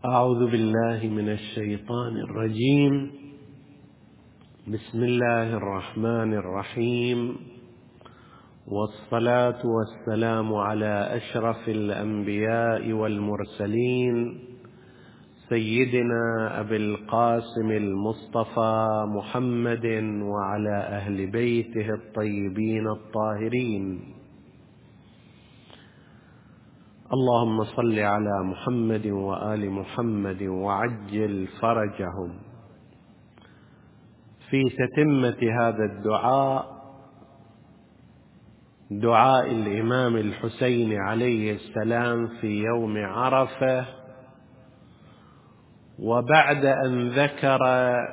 أعوذ بالله من الشيطان الرجيم. بسم الله الرحمن الرحيم، والصلاة والسلام على أشرف الأنبياء والمرسلين سيدنا أبي القاسم المصطفى محمد وعلى أهل بيته الطيبين الطاهرين. اللهم صل على محمد وآل محمد وعجل فرجهم. في تتمة هذا الدعاء، دعاء الإمام الحسين عليه السلام في يوم عرفة، وبعد أن ذكر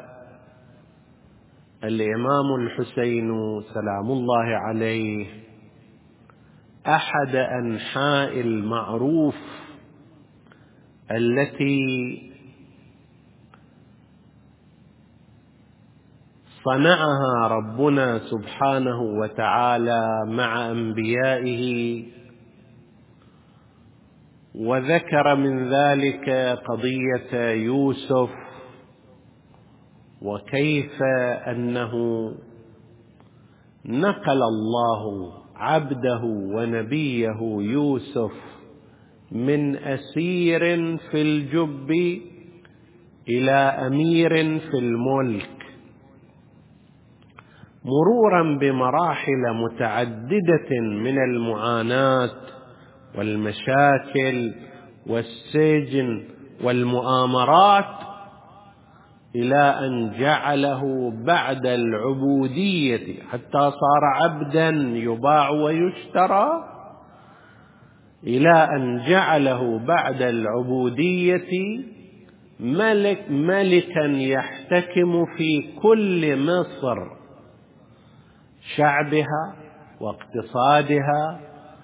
الإمام الحسين سلام الله عليه أحد أنحاء المعروف التي صنعها ربنا سبحانه وتعالى مع أنبيائه، وذكر من ذلك قضية يوسف، وكيف أنه نقل الله عبده ونبيه يوسف من أسير في الجب إلى أمير في الملك، مرورا بمراحل متعددة من المعاناة والمشاكل والسجن والمؤامرات، إلى أن جعله بعد العبودية حتى صار عبدا يباع ويشترى، إلى أن جعله بعد العبودية ملكا يحتكم في كل مصر، شعبها واقتصادها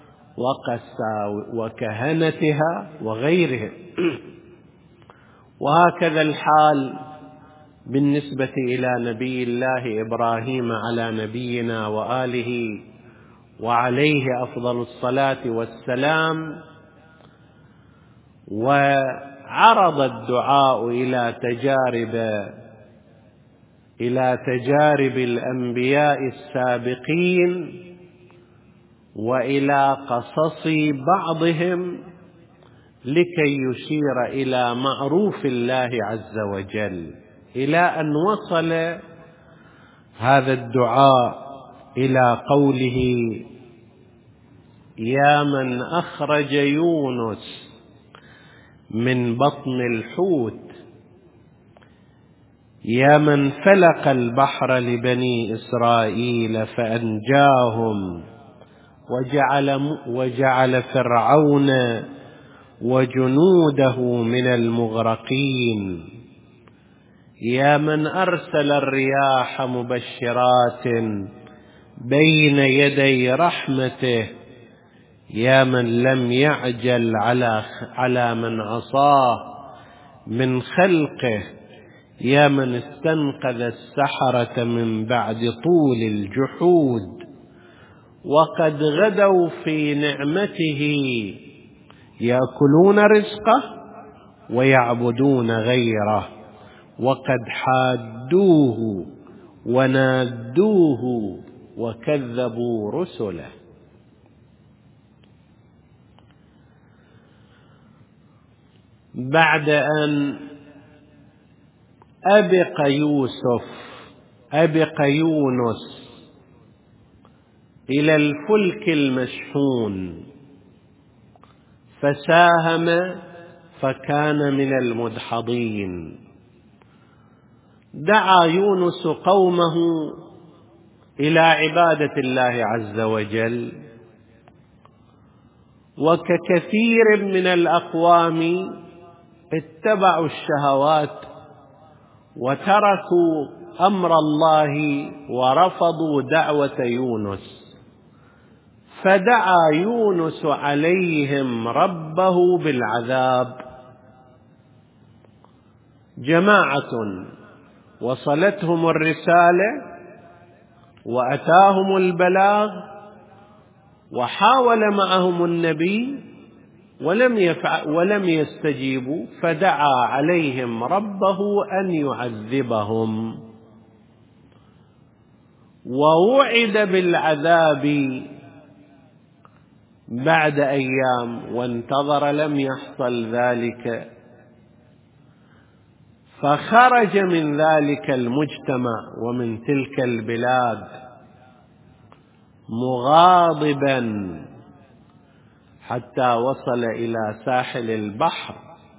وكهنتها وغيرهم. وهكذا الحال بالنسبة إلى نبي الله إبراهيم على نبينا وآله وعليه أفضل الصلاة والسلام. وعرض الدعاء إلى تجارب الأنبياء السابقين، وإلى قصص بعضهم، لكي يشير إلى معروف الله عز وجل، إلى أن وصل هذا الدعاء إلى قوله: يا من أخرج يونس من بطن الحوت، يا من فلق البحر لبني إسرائيل فأنجاهم وجعل فرعون وجنوده من المغرقين، يا من أرسل الرياح مبشرات بين يدي رحمته، يا من لم يعجل على من عصاه من خلقه، يا من استنقذ السحرة من بعد طول الجحود، وقد غدوا في نعمته يأكلون رزقه ويعبدون غيره، وقد حادوه ونادوه وكذبوا رسله. بعد أن أبق يونس إلى الفلك المشحون فساهم فكان من المدحضين، دعا يونس قومه إلى عبادة الله عز وجل، وككثير من الأقوام اتبعوا الشهوات وتركوا أمر الله ورفضوا دعوة يونس، فدعا يونس عليهم ربه بالعذاب. جماعة وصلتهم الرسالة وأتاهم البلاغ، وحاول معهم النبي ولم يستجيبوا، فدعا عليهم ربه أن يعذبهم، ووعد بالعذاب بعد أيام، وانتظر لم يحصل ذلك، فخرج من ذلك المجتمع ومن تلك البلاد مغاضبا حتى وصل إلى ساحل البحر،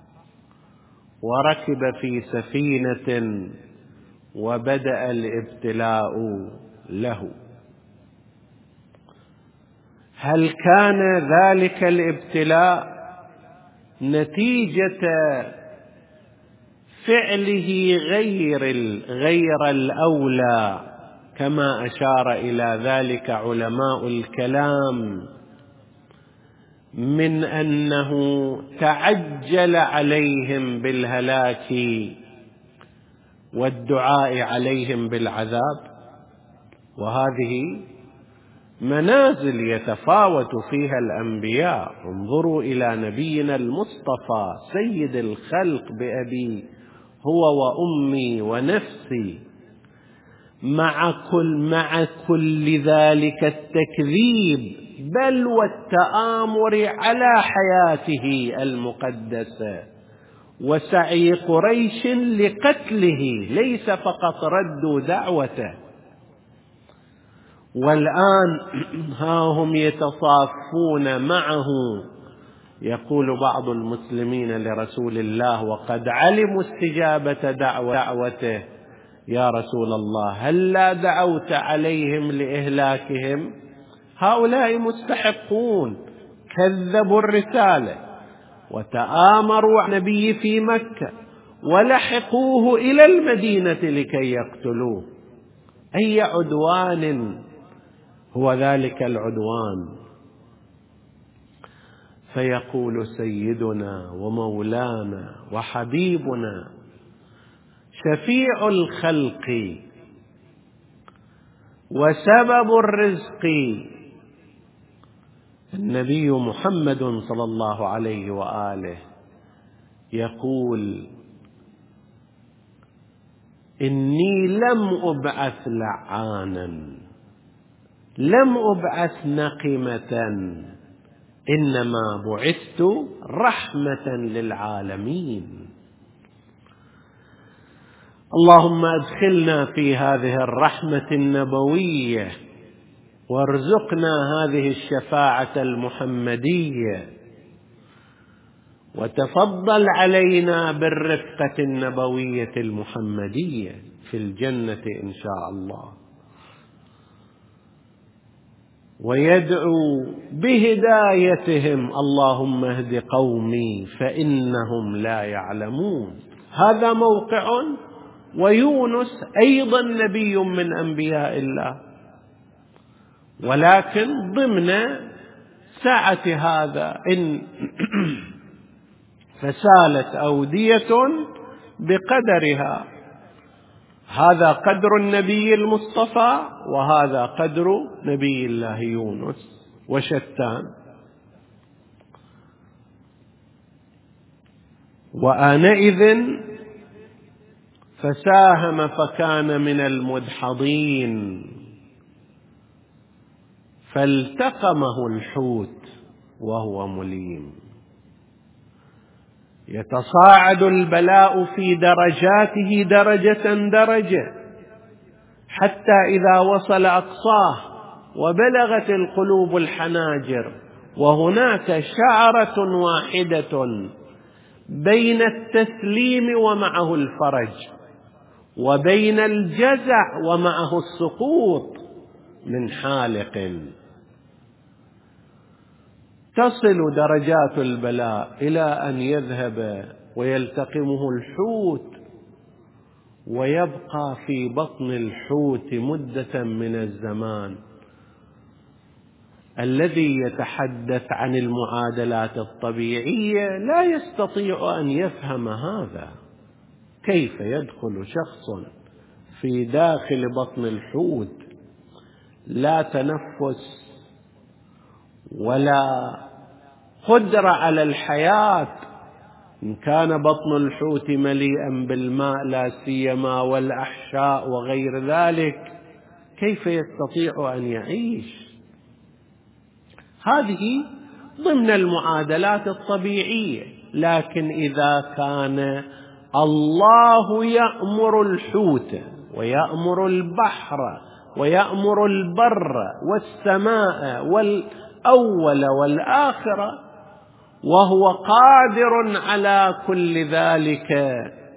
وركب في سفينة وبدأ الابتلاء له. هل كان ذلك الابتلاء نتيجة فعله غير الأولى كما أشار إلى ذلك علماء الكلام، من أنه تعجل عليهم بالهلاك والدعاء عليهم بالعذاب؟ وهذه منازل يتفاوت فيها الأنبياء. انظروا إلى نبينا المصطفى سيد الخلق بأبي هو وأمي ونفسي، مع كل ذلك التكذيب بل والتآمر على حياته المقدسة وسعي قريش لقتله، ليس فقط ردوا دعوته. والآن ها هم يتصافون معه. يقول بعض المسلمين لرسول الله وقد علموا استجابة دعوته: يا رسول الله، هل لا دعوت عليهم لإهلاكهم؟ هؤلاء مستحقون، كذبوا الرسالة وتآمروا على النبي في مكة ولحقوه إلى المدينة لكي يقتلوه. أي عدوان هو ذلك العدوان؟ فيقول سيدنا ومولانا وحبيبنا شفيع الخلق وسبب الرزق النبي محمد صلى الله عليه وآله، يقول: إني لم أبعث لعانا، لم أبعث نقمة، إنما بعثت رحمة للعالمين. اللهم أدخلنا في هذه الرحمة النبوية، وارزقنا هذه الشفاعة المحمدية، وتفضل علينا بالرفقة النبوية المحمدية في الجنة إن شاء الله. ويدعو بهدايتهم: اللهم اهد قومي فإنهم لا يعلمون. هذا موقع. ويونس أيضا نبي من أنبياء الله، ولكن ضمن سعة هذا إن فسالت أودية بقدرها. هذا قدر النبي المصطفى، وهذا قدر نبي الله يونس، وشتان. وآنئذ فساهم فكان من المدحضين، فالتقمه الحوت وهو مليم. يتصاعد البلاء في درجاته درجة، حتى إذا وصل أقصاه وبلغت القلوب الحناجر، وهناك شعرة واحدة بين التسليم ومعه الفرج، وبين الجزع ومعه السقوط من حالق. تصل درجات البلاء إلى أن يذهب ويلتقمه الحوت، ويبقى في بطن الحوت مدة من الزمان. الذي يتحدث عن المعادلات الطبيعية لا يستطيع أن يفهم هذا. كيف يدخل شخص في داخل بطن الحوت لا تنفس ولا قدرة على الحياة. إن كان بطن الحوت مليئا بالماء لا سيما والأحشاء وغير ذلك، كيف يستطيع أن يعيش؟ هذه ضمن المعادلات الطبيعية. لكن إذا كان الله يأمر الحوت ويأمر البحر ويأمر البر والسماء والأول والآخرة، وهو قادر على كل ذلك،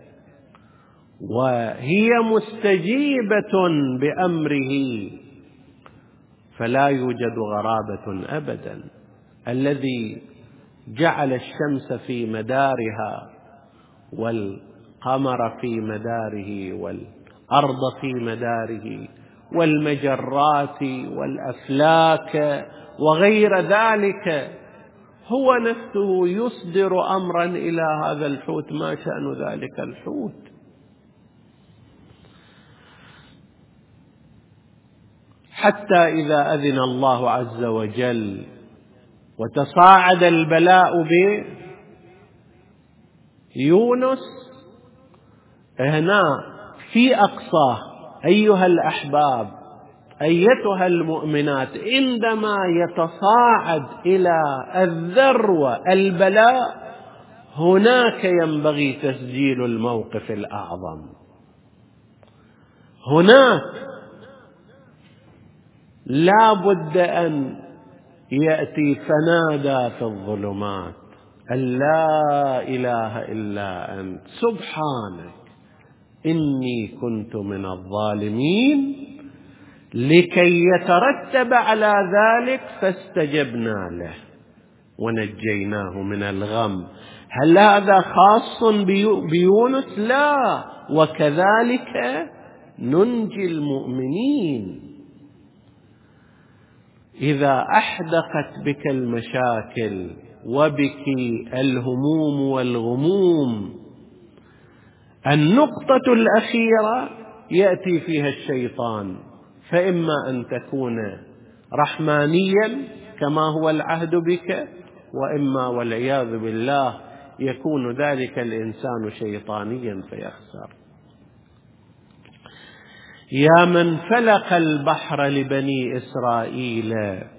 وهي مستجيبة بأمره، فلا يوجد غرابة أبدا. الذي جعل الشمس في مدارها والقمر في مداره والأرض في مداره والمجرات والأفلاك وغير ذلك، هو نفسه يصدر أمرا إلى هذا الحوت. ما شأن ذلك الحوت؟ حتى إذا أذن الله عز وجل وتصاعد البلاء بيونس، هنا في أقصاه أيها الأحباب أيتها المؤمنات، عندما يتصاعد إلى الذروة البلاء، هناك ينبغي تسجيل الموقف الأعظم. هناك لا بد أن يأتي فنادى في الظلمات أن لا إله إلا أنت سبحانك إني كنت من الظالمين، لكي يترتب على ذلك فاستجبنا له ونجيناه من الغم. هل هذا خاص بيونس؟ لا، وكذلك ننجي المؤمنين. إذا أحدقت بك المشاكل وبك الهموم والغموم، النقطة الأخيرة يأتي فيها الشيطان، فإما أن تكون رحمانيا كما هو العهد بك، وإما والعياذ بالله يكون ذلك الإنسان شيطانيا فيخسر. يا من فلق البحر لبني إسرائيل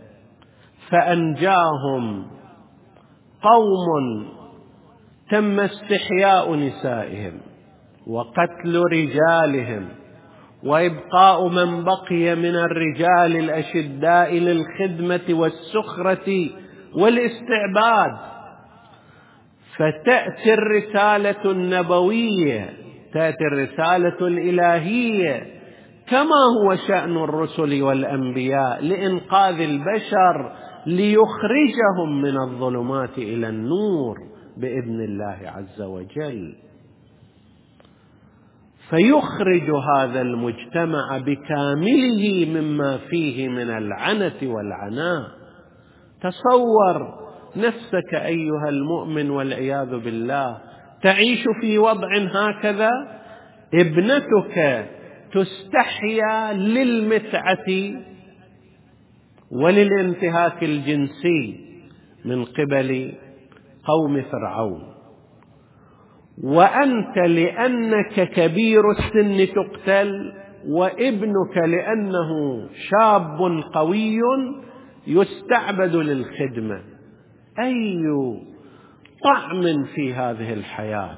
فأنجاهم قوم تم استحياء نسائهم وقتل رجالهم وإبقاء من بقي من الرجال الأشداء للخدمة والسخرة والاستعباد، فتأتي الرسالة النبوية، تأتي الرسالة الإلهية كما هو شأن الرسل والأنبياء لإنقاذ البشر، ليخرجهم من الظلمات إلى النور بإذن الله عز وجل، فيخرج هذا المجتمع بكامله مما فيه من العنة والعناء. تصور نفسك أيها المؤمن والعياذ بالله تعيش في وضع هكذا، ابنتك تستحيا للمتعة وللانتهاك الجنسي من قبل قوم فرعون، وأنت لأنك كبير السن تقتل، وابنك لأنه شاب قوي يستعبد للخدمة. أي طعم في هذه الحياة!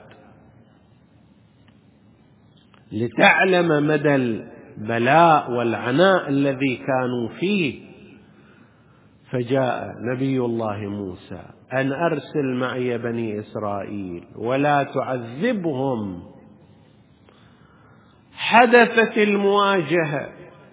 لتعلم مدى البلاء والعناء الذي كانوا فيه. فجاء نبي الله موسى أن أرسل معي بني إسرائيل ولا تعذبهم. حدثت المواجهة،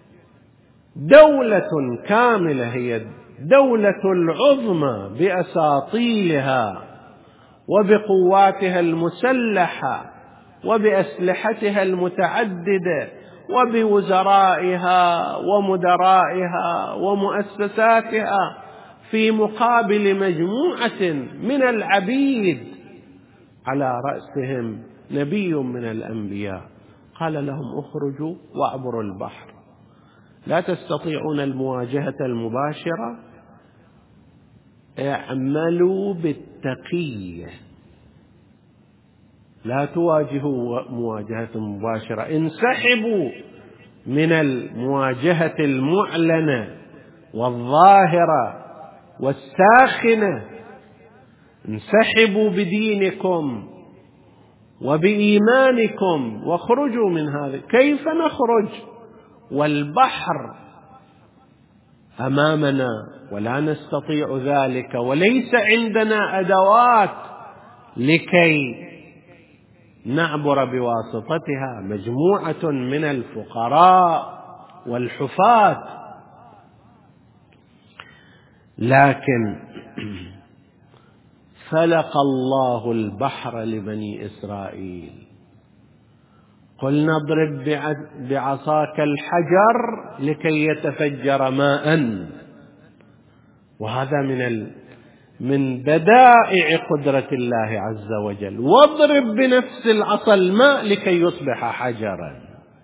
دولة كاملة هي الدولة العظمى بأساطيلها وبقواتها المسلحة وبأسلحتها المتعددة وبوزرائها ومدرائها ومؤسساتها، في مقابل مجموعة من العبيد على رأسهم نبي من الأنبياء. قال لهم اخرجوا واعبروا البحر، لا تستطيعون المواجهة المباشرة، اعملوا بالتقية، لا تواجهوا مواجهة مباشرة، انسحبوا من المواجهة المعلنة والظاهرة والساخنة، انسحبوا بدينكم وبإيمانكم واخرجوا من هذا. كيف نخرج والبحر أمامنا ولا نستطيع ذلك وليس عندنا أدوات لكي نعبر بواسطتها؟ مجموعة من الفقراء والحفاة. لكن فلق الله البحر لبني إسرائيل، قلنا اضرب بعصاك الحجر لكي يتفجر ماء، وهذا من بدائع قدرة الله عز وجل. واضرب بنفس العصا الماء لكي يصبح حجرا.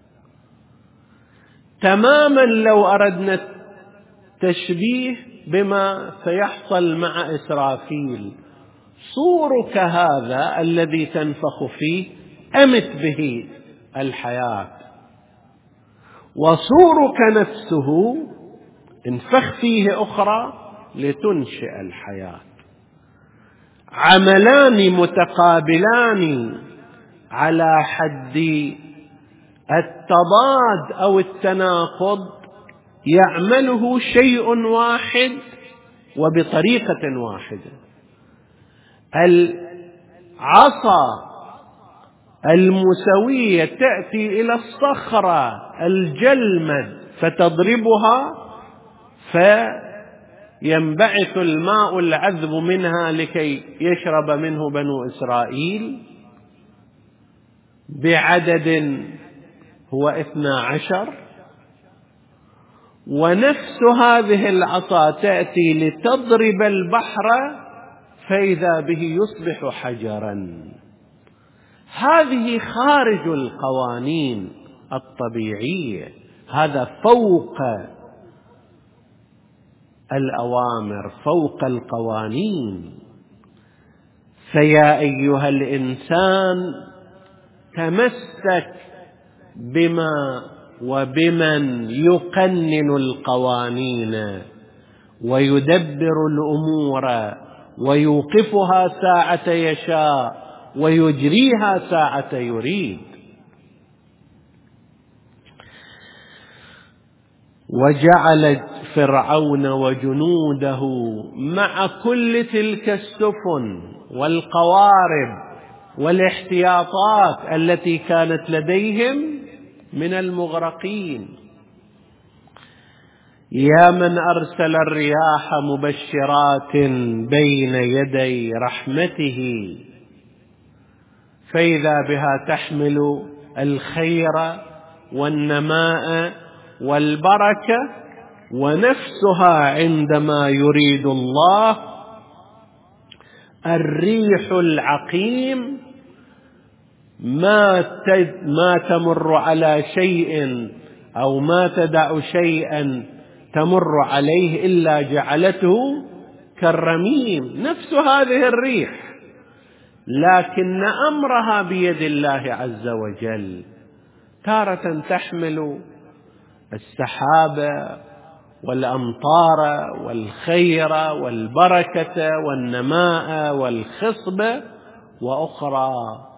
تماما لو أردنا التشبيه بما سيحصل مع إسرافيل، صورك هذا الذي تنفخ فيه أمت به الحياة، وصورك نفسه انفخ فيه أخرى لتنشئ الحياة. عملان متقابلان على حد التضاد أو التناقض، يعمله شيء واحد وبطريقة واحدة. العصا المسوية تأتي إلى الصخرة الجلمد فتضربها فينبعث الماء العذب منها لكي يشرب منه بنو إسرائيل بعدد هو 12. ونفس هذه العصا تأتي لتضرب البحر فإذا به يصبح حجرا. هذه خارج القوانين الطبيعية، هذا فوق الأوامر، فوق القوانين. فيا أيها الإنسان تمسك بما وبمن يقنن القوانين ويدبر الأمور ويوقفها ساعة يشاء ويجريها ساعة يريد. وجعل فرعون وجنوده مع كل تلك السفن والقوارب والاحتياطات التي كانت لديهم من المغرقين. يا من أرسل الرياح مبشرات بين يدي رحمته فإذا بها تحمل الخير والنماء والبركة، ونفسها عندما يريد الله الريح العقيم ما تمر على شيء أو ما تدع شيئا تمر عليه إلا جعلته كالرميم، نفس هذه الريح، لكن أمرها بيد الله عز وجل. تارة تحمل السحاب والأمطار والخير والبركة والنماء والخصب، وأخرى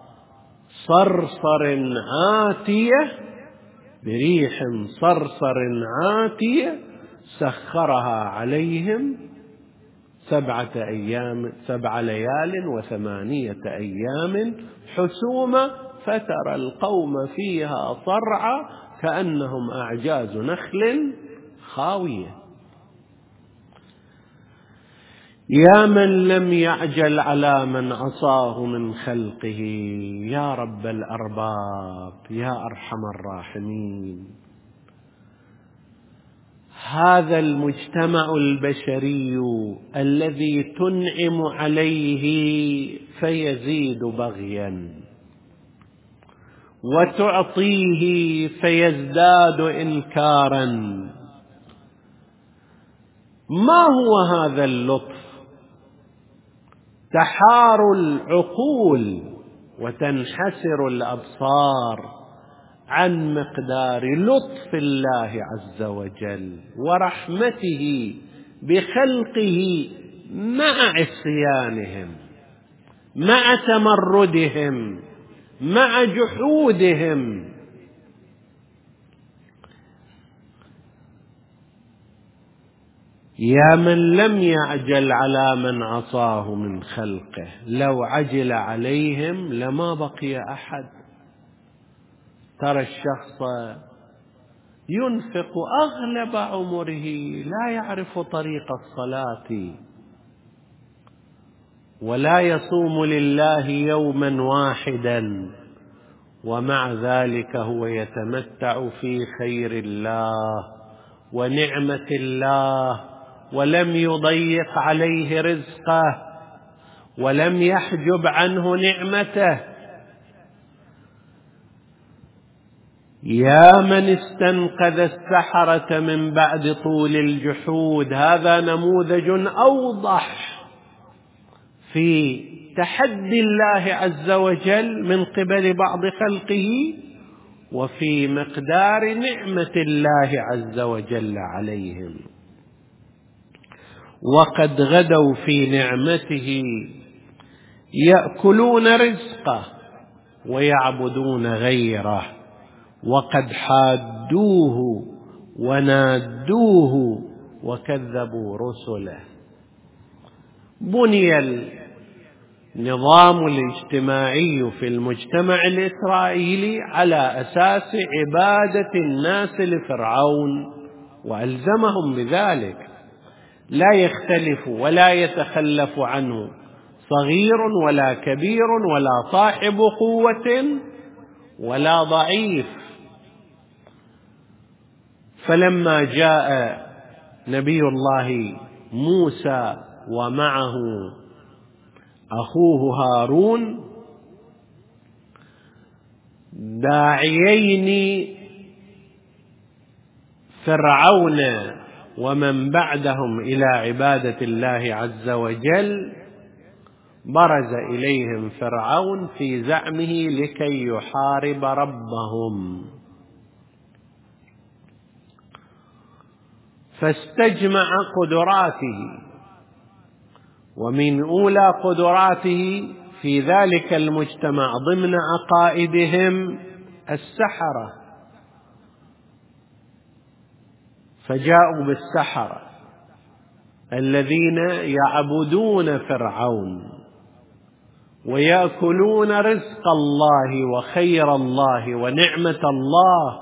صرصر عاتية بريح صرصر عاتية سخرها عليهم 7 ليال و8 أيام حسوما فترى القوم فيها صرعى كأنهم أعجاز نخل خاوية. يا من لم يعجل على من عصاه من خلقه، يا رب الأرباب، يا أرحم الراحمين. هذا المجتمع البشري الذي تنعم عليه فيزيد بغيا وتعطيه فيزداد إنكارا، ما هو هذا اللطف تحار العقول وتنحسر الأبصار عن مقدار لطف الله عز وجل ورحمته بخلقه مع عصيانهم، مع تمردهم، مع جحودهم. يا من لم يعجل على من عصاه من خلقه، لو عجل عليهم لما بقي أحد. ترى الشخص ينفق أغلب عمره لا يعرف طريق الصلاة ولا يصوم لله يوما واحدا، ومع ذلك هو يتمتع في خير الله ونعمة الله، ولم يضيق عليه رزقه ولم يحجب عنه نعمته. يا من استنقذ السحرة من بعد طول الجحود، هذا نموذج أوضح في تحدي الله عز وجل من قبل بعض خلقه وفي مقدار نعمة الله عز وجل عليهم. وقد غدوا في نعمته يأكلون رزقه ويعبدون غيره، وقد حادوه ونادوه وكذبوا رسله. بني النظام الاجتماعي في المجتمع الإسرائيلي على أساس عبادة الناس لفرعون، وألزمهم بذلك، لا يختلف ولا يتخلف عنه صغير ولا كبير ولا صاحب قوة ولا ضعيف. فلما جاء نبي الله موسى ومعه أخوه هارون داعيين فرعون ومن بعدهم إلى عبادة الله عز وجل، برز إليهم فرعون في زعمه لكي يحارب ربهم، فاستجمع قدراته، ومن أولى قدراته في ذلك المجتمع ضمن عقائدهم السحرة، فجاءوا بالسحرة الذين يعبدون فرعون ويأكلون رزق الله وخير الله ونعمة الله،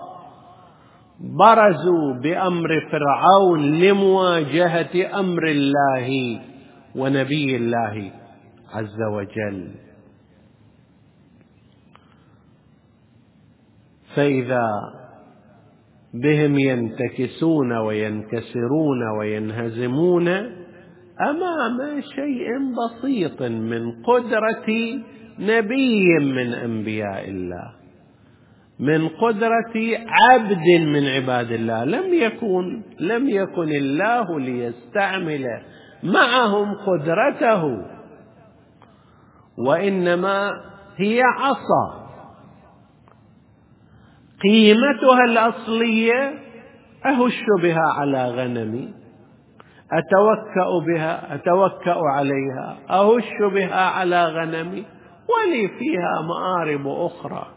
برزوا بأمر فرعون لمواجهة أمر الله ونبي الله عز وجل. فإذا بهم ينتكسون وينكسرون وينهزمون أمام شيء بسيط من قدرة نبي من أنبياء الله، من قدرة عبد من عباد الله. لم يكن الله ليستعمل معهم قدرته، وإنما هي عصا قيمتها الأصلية أهش بها على غنمي، أتوكأ عليها، أهش بها على غنمي، ولي فيها مآرب أخرى.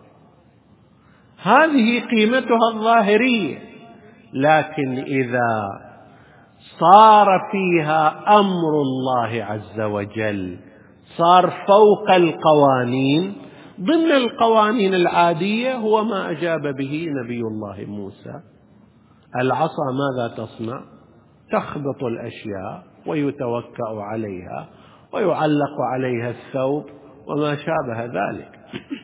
هذه قيمتها الظاهرية. لكن إذا صار فيها أمر الله عز وجل، صار فوق القوانين، ضمن القوانين العادية، هو ما أجاب به نبي الله موسى. العصا ماذا تصنع؟ تخبط الأشياء ويتوكأ عليها ويعلق عليها الثوب وما شابه ذلك.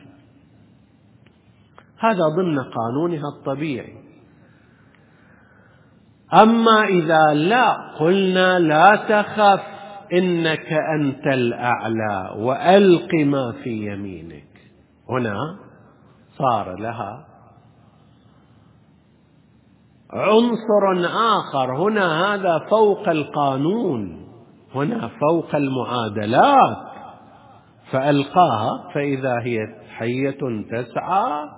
هذا ضمن قانونها الطبيعي. أما إذا لا قلنا لا تخف إنك أنت الأعلى وألق ما في يمينك، هنا صار لها عنصر آخر. هنا هذا فوق القانون، هنا فوق المعادلات. فألقاها فإذا هي حية تسعى،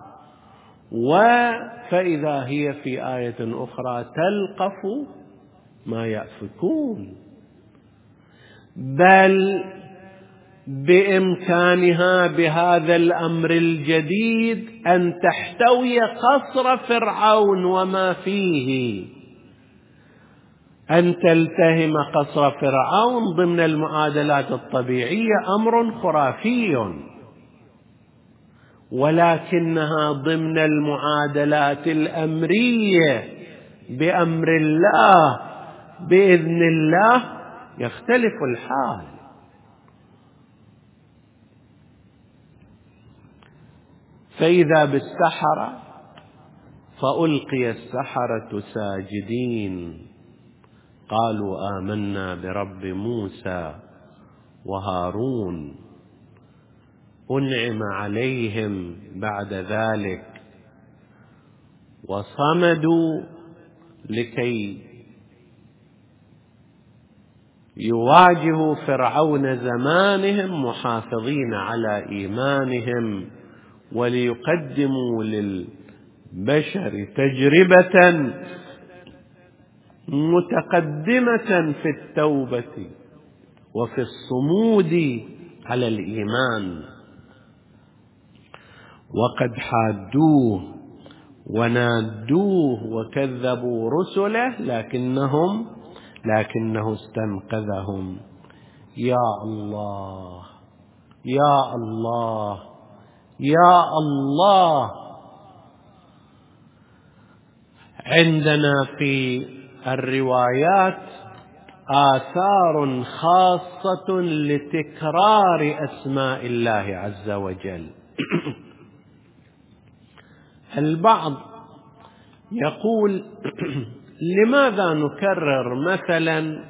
فإذا هي في آية أخرى تلقف ما يأفكون. بل بإمكانها بهذا الأمر الجديد أن تحتوي قصر فرعون وما فيه، أن تلتهم قصر فرعون ضمن المعادلات الطبيعية أمر خرافي، ولكنها ضمن المعادلات الأمرية بأمر الله بإذن الله يختلف الحال. فإذا بالسحرة فألقي السحرة ساجدين قالوا آمنا برب موسى وهارون. أنعم عليهم بعد ذلك وصمدوا لكي يواجهوا فرعون زمانهم محافظين على إيمانهم، وليقدموا للبشر تجربة متقدمة في التوبة وفي الصمود على الإيمان. وقد حادوه ونادوه وكذبوا رسله لكنه استنقذهم. يا الله يا الله يا الله. عندنا في الروايات آثار خاصة لتكرار أسماء الله عز وجل. البعض يقول لماذا نكرر مثلا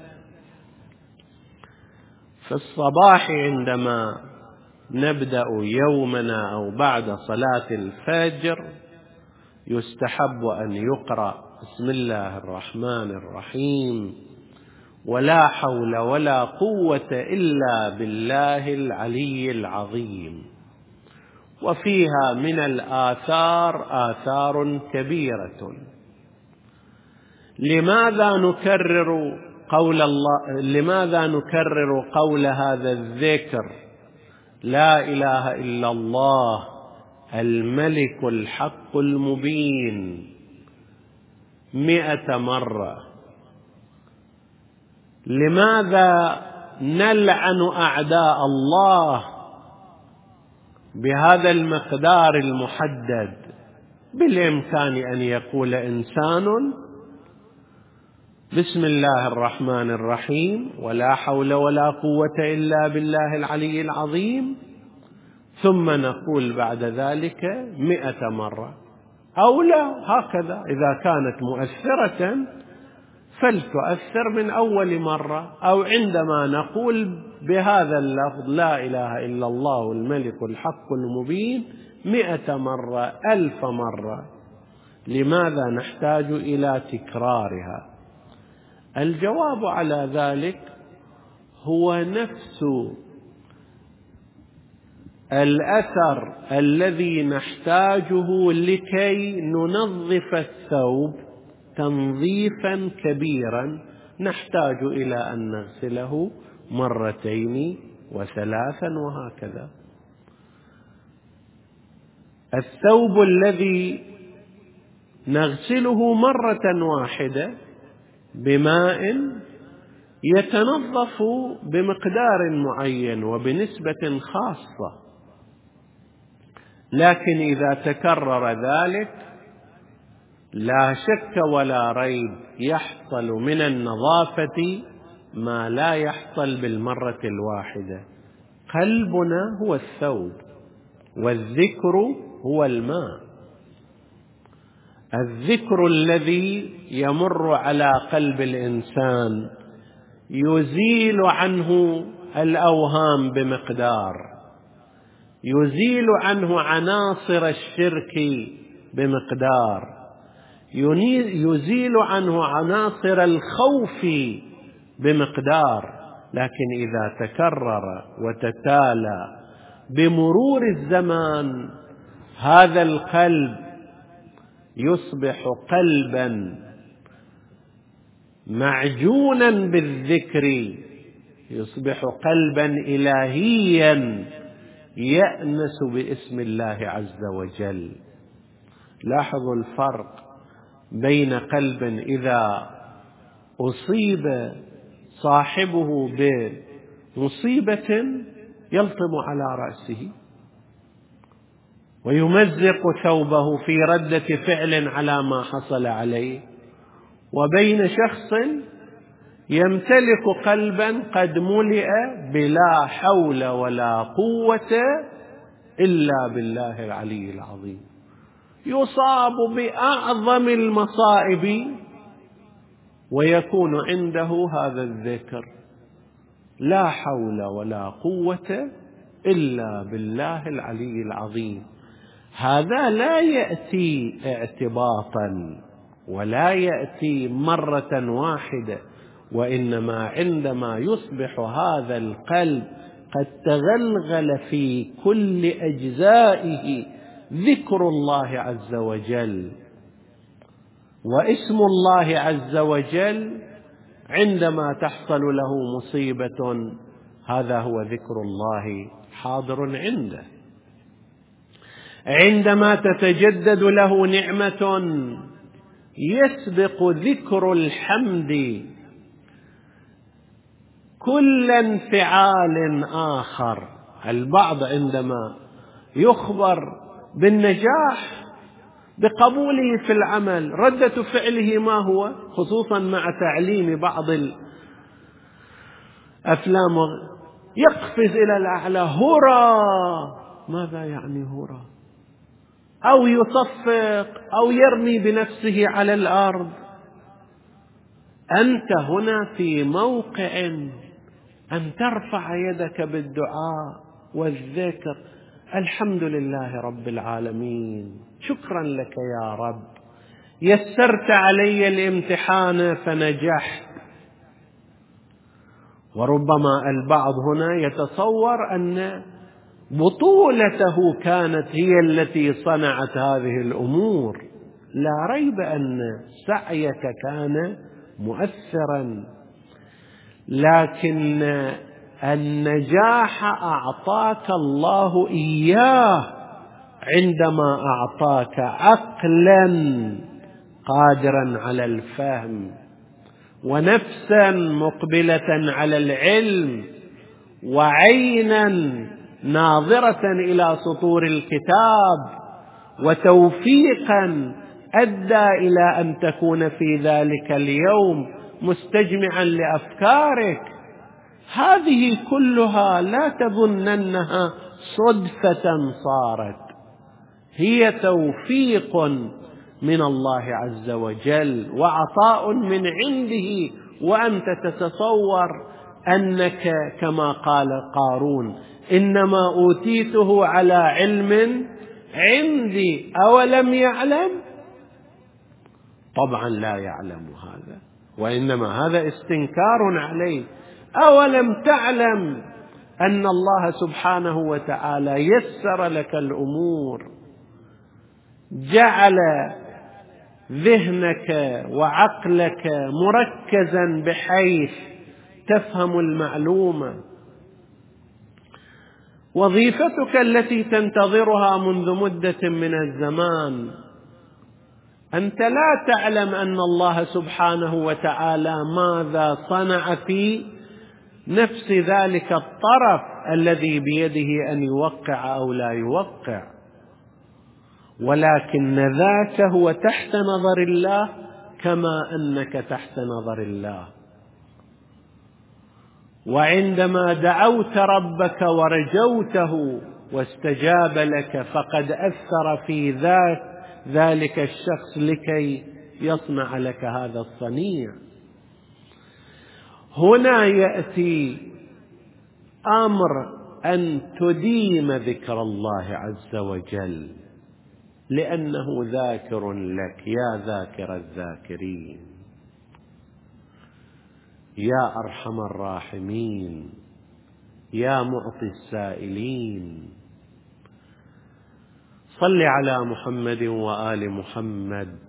في الصباح عندما نبدأ يومنا أو بعد صلاة الفجر يستحب أن يقرأ بسم الله الرحمن الرحيم ولا حول ولا قوة إلا بالله العلي العظيم، وفيها من الآثار آثار كبيرة. لماذا نكرر قول هذا الذكر لا إله إلا الله الملك الحق المبين 100 مرة؟ لماذا نلعن أعداء الله بهذا المقدار المحدد؟ بالإمكان أن يقول إنسان بسم الله الرحمن الرحيم ولا حول ولا قوة إلا بالله العلي العظيم، ثم نقول بعد ذلك 100 مرة، أو لا هكذا إذا كانت مؤثرة فلتؤثر من أول مرة، أو عندما نقول بهذا اللفظ لا إله إلا الله الملك الحق المبين 100 مرة 1000 مرة. لماذا نحتاج إلى تكرارها؟ الجواب على ذلك هو نفس الأثر الذي نحتاجه لكي ننظف الثوب تنظيفا كبيرا، نحتاج إلى أن نغسله 2 و3 وهكذا. الثوب الذي نغسله 1 بماء يتنظف بمقدار معين وبنسبة خاصة، لكن إذا تكرر ذلك لا شك ولا ريب يحصل من النظافة ما لا يحصل بالمرة الواحدة. قلبنا هو الثوب والذكر هو الماء. الذكر الذي يمر على قلب الإنسان يزيل عنه الأوهام بمقدار، يزيل عنه عناصر الشرك بمقدار، يزيل عنه عناصر الخوف بمقدار. لكن إذا تكرر وتتالى بمرور الزمان هذا القلب يصبح قلبا معجونا بالذكر، يصبح قلبا إلهيا يأنس باسم الله عز وجل. لاحظوا الفرق بين قلب إذا أصيب صاحبه بمصيبة يلطم على رأسه ويمزق ثوبه في ردة فعل على ما حصل عليه، وبين شخص يمتلك قلبا قد ملئ بلا حول ولا قوة إلا بالله العلي العظيم، يصاب بأعظم المصائب ويكون عنده هذا الذكر: لا حول ولا قوة إلا بالله العلي العظيم. هذا لا يأتي اعتباطا ولا يأتي مرة واحدة، وإنما عندما يصبح هذا القلب قد تغلغل في كل أجزائه ذكر الله عز وجل واسم الله عز وجل، عندما تحصل له مصيبة هذا هو ذكر الله حاضر عنده. عندما تتجدد له نعمة يسبق ذكر الحمد كل انفعال آخر. البعض عندما يخبر بالنجاح بقبوله في العمل ردة فعله ما هو؟ خصوصا مع تعليم بعض الأفلام يقفز إلى الأعلى: هرا! ماذا يعني هرا؟ أو يصفق أو يرمي بنفسه على الأرض. أنت هنا في موقع أن ترفع يدك بالدعاء والذكر: الحمد لله رب العالمين، شكرا لك يا رب، يسرت علي الامتحان فنجحت. وربما البعض هنا يتصور أن بطولته كانت هي التي صنعت هذه الأمور. لا ريب أن سعيك كان مؤثرا، لكن النجاح أعطاك الله إياه عندما أعطاك عقلا قادرا على الفهم، ونفسا مقبلة على العلم، وعينا ناظرة إلى سطور الكتاب، وتوفيقا أدى إلى أن تكون في ذلك اليوم مستجمعا لأفكارك. هذه كلها لا تظننها صدفة صارت، هي توفيق من الله عز وجل وعطاء من عنده، وأنت تتصور أنك كما قال قارون: إنما أوتيته على علم عندي أولم يعلم. طبعا لا يعلم هذا، وإنما هذا استنكار عليه. أولم تعلم أن الله سبحانه وتعالى يسر لك الأمور، جعل ذهنك وعقلك مركزا بحيث تفهم المعلومة. وظيفتك التي تنتظرها منذ مدة من الزمان، أنت لا تعلم أن الله سبحانه وتعالى ماذا صنع في نفس ذلك الطرف الذي بيده أن يوقع أو لا يوقع، ولكن ذاك هو تحت نظر الله كما أنك تحت نظر الله. وعندما دعوت ربك ورجوته واستجاب لك فقد أثر في ذلك الشخص لكي يصنع لك هذا الصنيع. هنا يأتي أمر أن تديم ذكر الله عز وجل، لأنه ذاكر لك يا ذاكر الذاكرين، يا أرحم الراحمين، يا معطي السائلين، صل على محمد وآل محمد،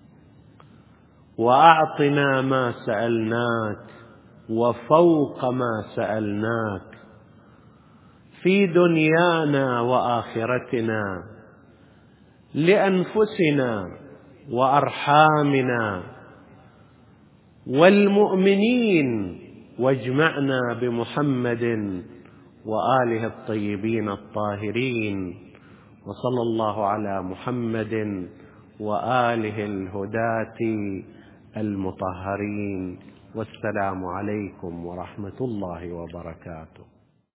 وأعطنا ما سألناك وفوق ما سألناك في دنيانا وآخرتنا، لأنفسنا وأرحامنا والمؤمنين، واجمعنا بمحمد وآله الطيبين الطاهرين. وصلى الله على محمد وآله الهداة المطهرين. والسلام عليكم ورحمة الله وبركاته.